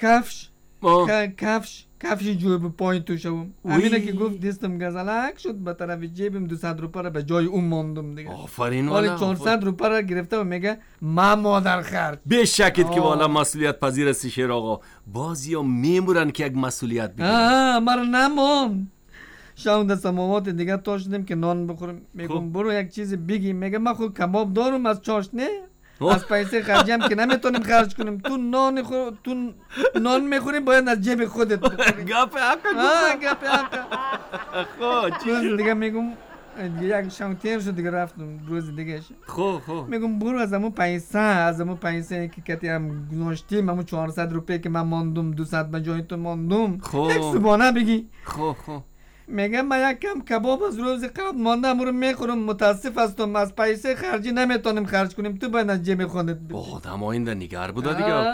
کفش جوب پایین تو شوم. همینه که گفت دستم گزلک شد به طرف جیبم 200 روپیه رو به جای اون ماندم دیگه. آفرین. ولی 400 روپیه رو گرفته و میگه ما مادر خرج. به شکت که والا مسئولیت پذیر هستی شیر آقا. بعضیا میمورن که یک مسئولیت بگیرن. مرا نمون. شام در سماوات دیگه تا شدیم که نان بخورم. میگم برو یک چیز بگی. میگه من خود کباب دارم از چاشنه از پیسه خرجیم که نمیتونیم خرج کنیم. تو نان میخوریم باید از جیب خودت بخوری. گپ حقا. خب دیگه میگم یک شام تیر شد دیگه رفتم روز دیگه. خب میگم برو از همون پیسه که کتی هم گذاشتیم همون 400 روپیه که من ماندم 200 به جای تو ماندم یک سبانه بگی. خب میگم من یک کم کباب از روز قبل مانده امورو میخورم متاسف هستم از پیسه خرجی نمیتونیم خرج کنیم تو باید از جیب خودت بگی. آدم آینده نگر بوده دیگه.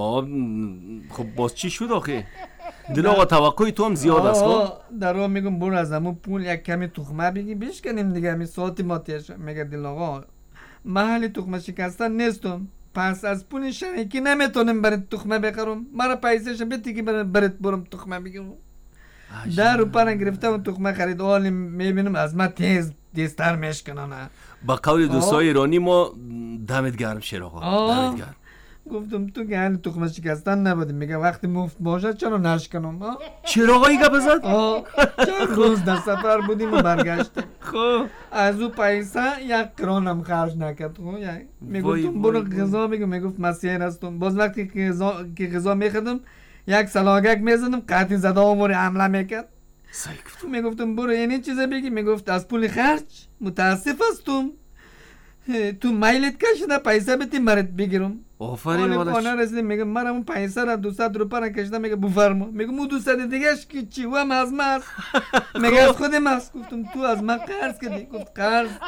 خب باز چی شد آخه؟ دل آقا توقعی تو هم زیاد است. در راه میگم برو از همون پول یک کمی تخمه بگی بشکنیم دیگه همین ساعتی ما تیرش. میگه دل آقا محل تخمه شکستن نیستم پس از پول شریکی نمیتونم برات تخمه بخرم. مرا پیسهش بدی که برات برم تخمه بگیرم. 10 روپیه گرفته و تخمه خرید. حالی میبینم از من تیز دیستر میشکنن. با قول دوستای ایرانی ما دمت گرم شیر آقا. دمت گرم. گفتم تو که حال تخمه شکستن نبودی. میگه وقتی مفت باشه چرا نشکنم. شیر آقا این گپ زد؟ چند روز در سفر بودیم و برگشتیم. خب از او پیسه یک کرانم خرج نکرد. میگفتم برو غذا بگو. میگفت مسیح هستم. باز وقتی که غذا میخدم یک سلاگک میزنم قطعی زده آموری حمله میکرد. میگفتم برو این چیزه بگی. میگفت از پول خرج متاسف هستم تو میلت کشیده پیسه بتی مرت بگیرم. آفرین والا خانه رسیدیم. میگم من اون پیسه را 200 روپیه را کشیدم. میگه بفرما. میگم اون 200 دیگهش که چی و هم از من است. میگه از خودم است. گفتم تو از من قرض کردی. گفت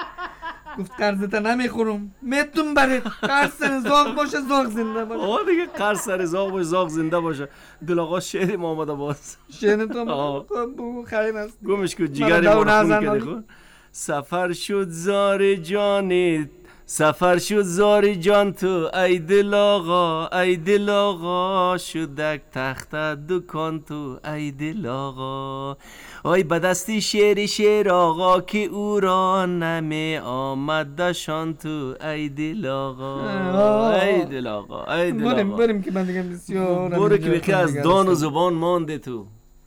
قرضت نمیخورم میتون برید. قرض سر زاغ باشه زاغ زنده باشه. دیگه قرض سر زاغ باشه زاغ زنده باشه. دل آقا شعر ما آمده باز. شعر تو خب خیر است. گمش کو جیگر ما رو خون کردی. خون سفر شد زار جان سفر شد زار جان تو ای دل آقا، ای دل آقا، شدک تخت دکان تو ای دل آقا. آی بدستی شعر آقا که او را نمی آمد دشان تو ای دل آقا، ای دل آقا، ای دل آقا. بریم که من دیگه بسیار برو که بخی از دان و زبان مانده تو.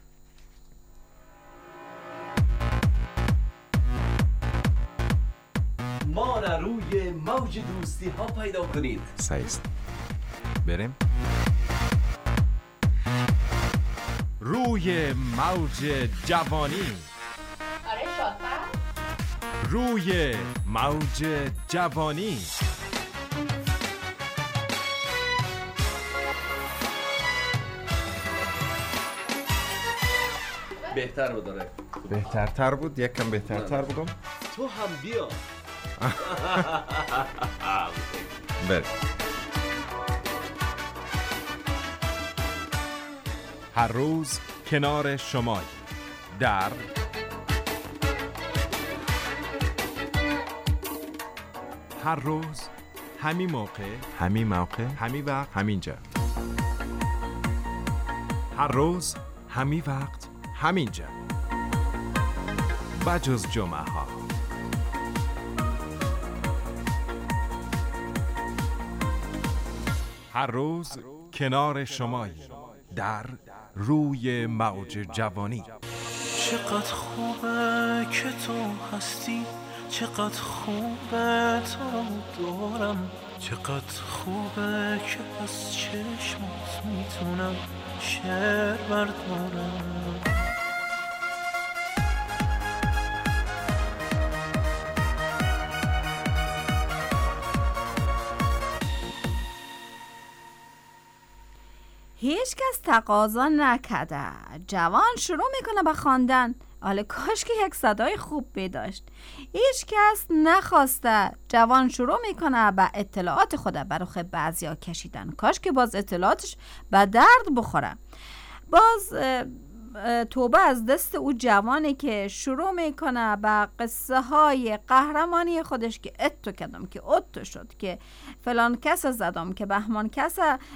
ما را روی موج دوستی ها پیدا کنید. سایست بریم روی موج جوانی. آره شاطر. روی موج جوانی. بهتر بود داره. بهترتر بود، یک کم بهترتر بگم. تو هم بیا. بریم. هر روز کنار شمای در هر روز همین موقع همین وقت همینجا. هر روز همین وقت همینجا بجز جمعه ها. هر روز کنار شمایی در روی موج جوانی. چقدر خوبه که تو هستی، چقدر خوبه تو دارم، چقدر خوبه که از چشمات میتونم شعر بردارم. هیچ کس تقاضا نکرده، جوان شروع میکنه به خواندن. حالا کاش که یک صدای خوب بداشت. هیچ کس نخواسته، جوان شروع میکنه به اطلاعات خود برخ بعضیا کشیدن. کاش که باز اطلاعاتش به درد بخوره. باز توبه از دست او جوانی که شروع میکنه به قصه های قهرمانی خودش که اتو کردم، که اتو شد، که فلان کس زدم، که بهمان کس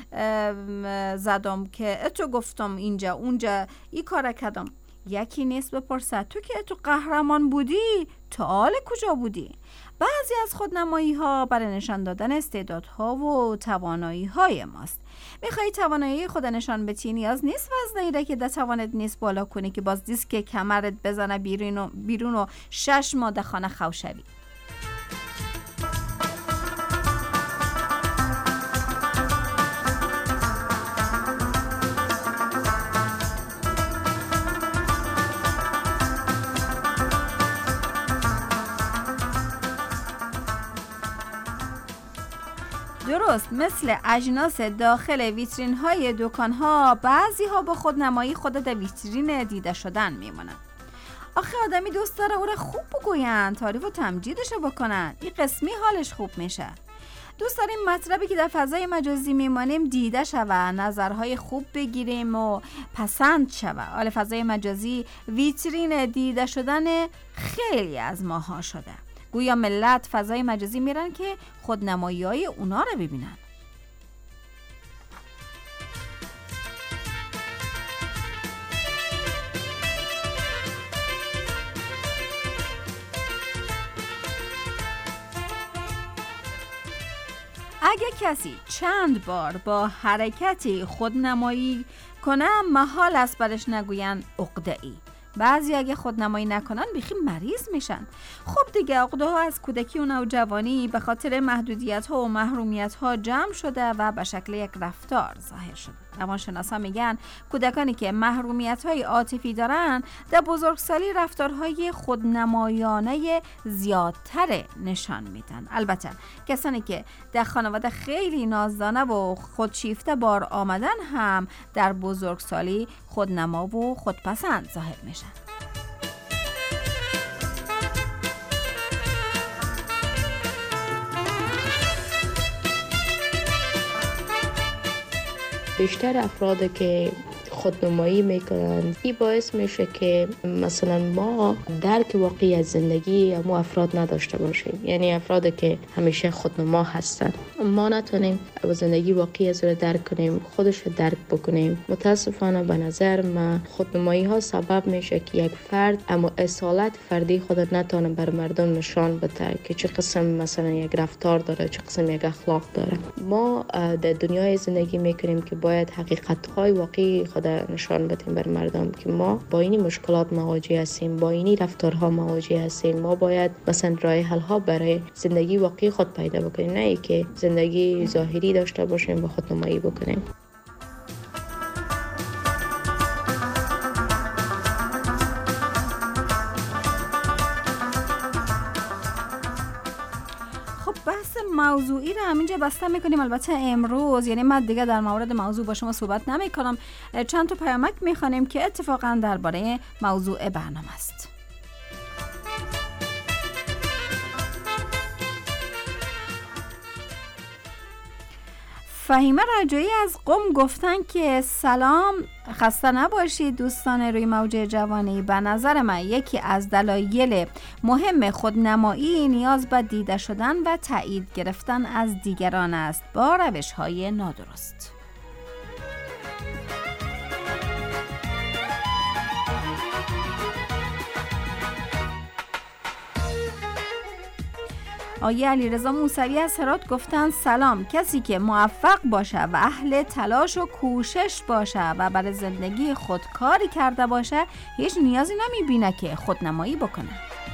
زدم، که اتو گفتم اینجا اونجا ای کار کردم. یکی نیست بپرسه تو که اتو قهرمان بودی تا حال کجا بودی؟ بعضی از خودنمایی ها برای نشان دادن استعدادها و توانایی های ماست. میخوایی توانایی خود نشان بدی، نیاز نیست وزنی را که توانت نیست بالا کنی که باز دیست که کمرت بزنه بیرون و 6 ماه خانه خو شوی. درست مثل اجناس داخل ویترین های دکان ها، بعضی ها با خودنمایی خود در ویترین دیده شدن میمونن. آخه آدمی دوست داره او را خوب بگوین، تعریف و تمجیدش بکنن، این قسمی حالش خوب میشه. دوست داریم مطلبی که در فضای مجازی میمانیم دیده شوه، نظرهای خوب بگیریم و پسند شوه. حال فضای مجازی ویترین دیده شدن خیلی از ماها شده. گویا ملت فضای مجازی میرن که خودنمایی های اونا رو ببینن. اگه کسی چند بار با حرکتی خودنمایی کنه، محال است برش نگوین عقده‌ای. بعضی اگه خودنمایی نکنن بیخی مریض میشن. خب دیگه عقده ها از کودکی و نوجوانی به خاطر محدودیت ها و محرومیت ها جمع شده و به شکل یک رفتار ظاهر شده. روانشناسا میگن کودکانی که محرومیت های عاطفی دارن در بزرگسالی رفتارهای خودنمایانه زیادتر نشان میدن. البته کسانی که در خانواده خیلی نازدانه و خودشیفته بار آمدن هم در بزرگسالی خودنما و خودپسند ظاهر میشن. بیشتر افراد که خودنمایی میکنن. این باعث میشه که مثلا ما درک واقعی از زندگی ما افراد نداشته باشیم. یعنی افرادی که همیشه خودنما هستن، ما نتونیم زندگی واقعی از رو درک کنیم، خودش رو درک بکنیم. متاسفانه به نظر من خودنمایی ها سبب میشه که یک فرد اما اصالت فردی خود نتونه بر مردم نشان بده که چه قسم مثلا یک رفتار داره، چه قسم یک اخلاق داره. ما در دنیای زندگی میکنیم که باید حقیقت های واقعی خود نشان بدیم بر مردم که ما با این مشکلات مواجه هستیم، با این رفتارها مواجه هستیم. ما باید مثلا راه حل ها برای زندگی واقعی خود پیدا بکنیم، نه ای که زندگی ظاهری داشته باشیم و خودنمایی بکنیم. موضوعی رو همینجا بسته میکنیم. البته امروز یعنی من دیگه در مورد موضوع با شما صحبت نمی کنم. چند تا پیامک میخوانیم که اتفاقا درباره موضوع برنامه است. فهیمه رجایی از قم گفتن که سلام، خسته نباشید دوستان روی موج جوانی. به نظر من یکی از دلایل مهم خودنمایی نیاز به دیده شدن و تایید گرفتن از دیگران است با روش‌های نادرست. آقای علیرضا موسوی از هرات گفتن سلام، کسی که موفق باشه و اهل تلاش و کوشش باشه و برای زندگی خود کاری کرده باشه هیچ نیازی نمیبینه که خودنمایی بکنه.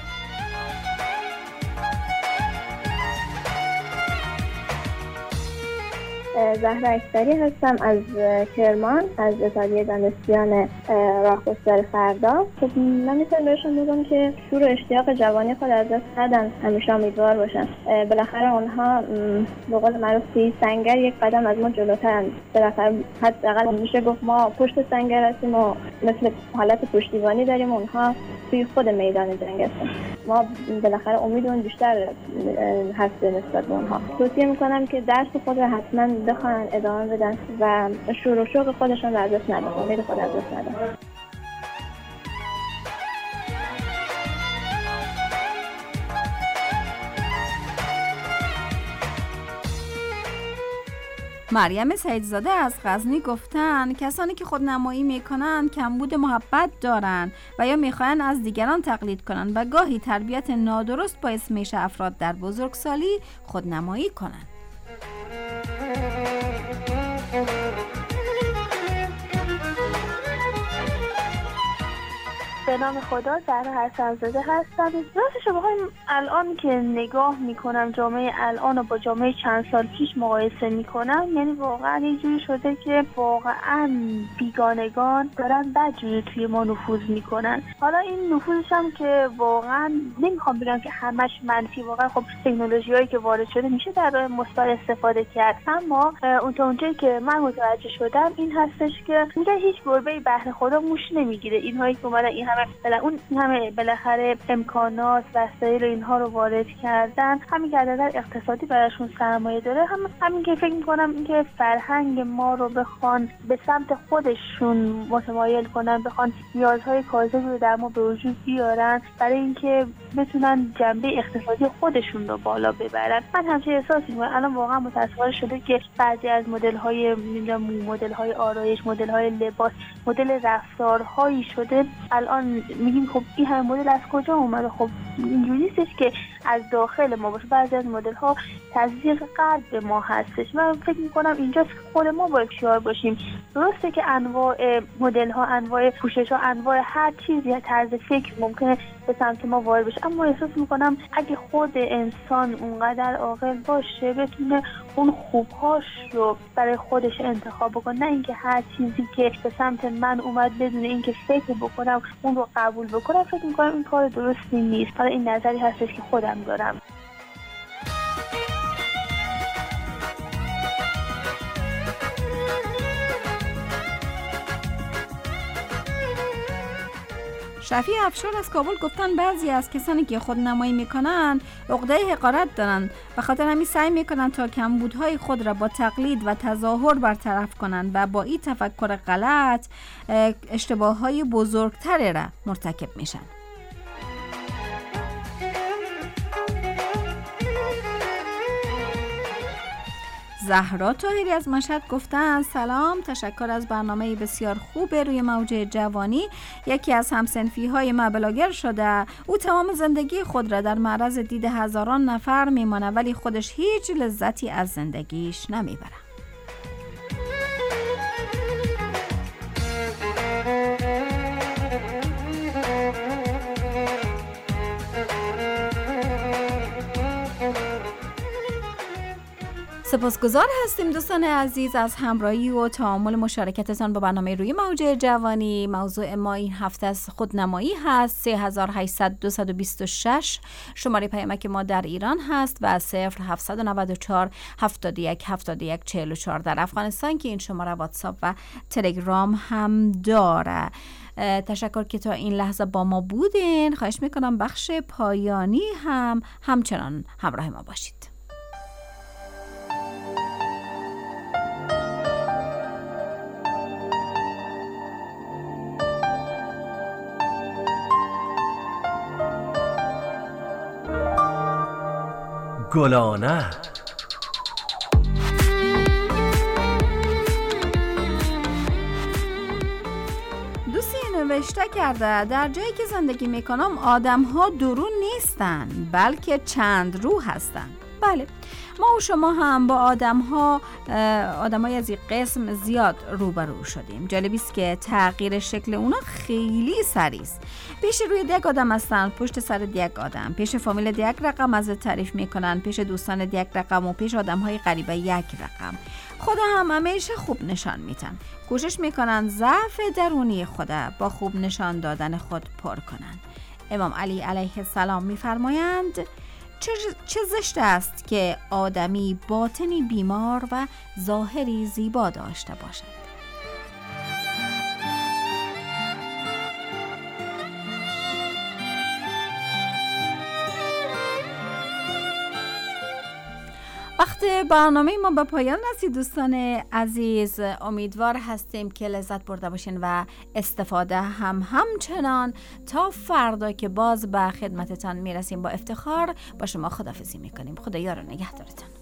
زهرا اکبری هستم از کرمان، از اتحادیه دانشجویان راهگذار فردا. خب من میتونم بهشون بگم که شور و اشتیاق جوانی خود از دست ندن، همیشه امیدوار باشن. بالاخره اونها به قول معروف سنگر یک قدم از ما جلوترن. بالاخره حداقل میشه گفت ما پشت سنگر هستیم و مثل حالت پشتیبانی داریم، اونها توی خود میدان جنگ هستن. ما بالاخره امیدمون بیشتر هست نسبت به اونها. توصیه میکنم که درس خود رو حتما بخوان ادامه بدن و شور و شوق خودشون رو از دست ندن، امید خود از دست ندن. مریم سیدزاده از غزنی گفتن کسانی که خودنمایی میکنن کمبود محبت دارن و یا میخواین از دیگران تقلید کنن و گاهی تربیت نادرست باعث میشه افراد در بزرگسالی خودنمایی کنن. به نام خدا، زهرا حسن‌زاده هستم. راستش رو بخوایم الان که نگاه میکنم جامعه الان رو با جامعه چند سال پیش مقایسه میکنم، یعنی واقعا اینجوری شده که واقعا بیگانگان دارن بدجوری توی ما نفوذ میکنن. حالا این نفوذش هم که واقعا نمیخوام بگم که همش منفی، واقعا خب تکنولوژی هایی که وارد شده میشه در راه مثبت استفاده کرد، اما اونجایی که من متوجه شدم این هستش که میگه هیچ گربه‌ای بهر خدا موش نمیگیره. اینهایی که اومدن این همه بالاخره امکانات وسایل و اینها رو وارد کردن، همین که در اقتصادی براشون سرمایه داره، همین که فکر میکنم اینکه فرهنگ ما رو بخوان به سمت خودشون متمایل کنن، بخوان نیازهای کاذبی رو در ما به وجود بیارن برای اینکه بتونن جنبه اقتصادی خودشون رو بالا ببرن. من همچنین احساس میکنم الان واقعا متأسفانه شده که بعضی از مدل‌های مدل‌های آرایش، مدل‌های لباس، مدل رفتارهایی شده الان میگیم خب این همه مدل از کجا اومده؟ خب اینجوری نیستش که از داخل ما باشه. بعضی از مدل ها تزریق غرب به ما هستش. من فکر میکنم اینجاست که خود ما باید هوشیار باشیم. درسته که انواع مدل ها، انواع پوشش ها، انواع هر چیزی، طرز فکر ممکنه به سمت ما وارد بشه، اما احساس میکنم اگه خود انسان اونقدر عاقل باشه بتونه اون خوبهاش رو برای خودش انتخاب بکنه، نه اینکه هر چیزی که به سمت من اومد بدون اینکه فکر بکنم اون رو قبول بکنم. فکر میکنم این کار درستی نیست. حالا این نظری هستش که خودم دارم. شفیع افشار از کابل گفتن بعضی از کسانی که خودنمایی میکنن عقده حقارت دارن، به خاطر همین سعی میکنن تا کمبودهای خود را با تقلید و تظاهر برطرف کنن و با این تفکر غلط اشتباههای بزرگتری را مرتکب میشن. زهرا طاهری از مشهد گفتن سلام، تشکر از برنامه بسیار خوب روی موج جوانی. یکی از همسنفی های ما بلاگر شده، او تمام زندگی خود را در معرض دید هزاران نفر میمانه ولی خودش هیچ لذتی از زندگیش نمیبره. سپاسگزار هستیم دوستان عزیز از همراهی و تعامل مشارکتتان با برنامه روی موج جوانی. موضوع ما این هفته از خودنمایی هست. 3800 شماره پیامک ما در ایران هست و 0794 71 71 44 در افغانستان که این شماره واتساپ و تلگرام هم داره. تشکر که تا این لحظه با ما بودین. خواهش میکنم بخش پایانی هم همچنان همراه ما باشید. گلانه دوستی نوشته کرده در جایی که زندگی میکنم آدم ها درو نیستن بلکه چند رو هستن. بله، ما و شما هم با آدم‌های از این قسم زیاد روبرو شدیم. جالبی است که تغییر شکل اونا خیلی سریع است. پیش روی یک آدم هستن، پشت سر یک آدم، پیش فامیل یک رقم از تعریف میکنن، پیش دوستان یک رقم و پیش آدم‌های غریبه یک رقم. خدا هم همیشه خوب نشان میدن. کوشش میکنن ضعف درونی خدا با خوب نشان دادن خود پر کنن. امام علی علیه السلام میفرمایند چه زشت است که آدمی باطنی بیمار و ظاهری زیبا داشته باشد. وقت برنامه ما به پایان رسید دوستان عزیز. امیدوار هستیم که لذت برده باشین و استفاده همچنان. تا فردا که باز به خدمتتان میرسیم با افتخار با شما خداحافظی میکنیم. خدا یار و نگهدارتان.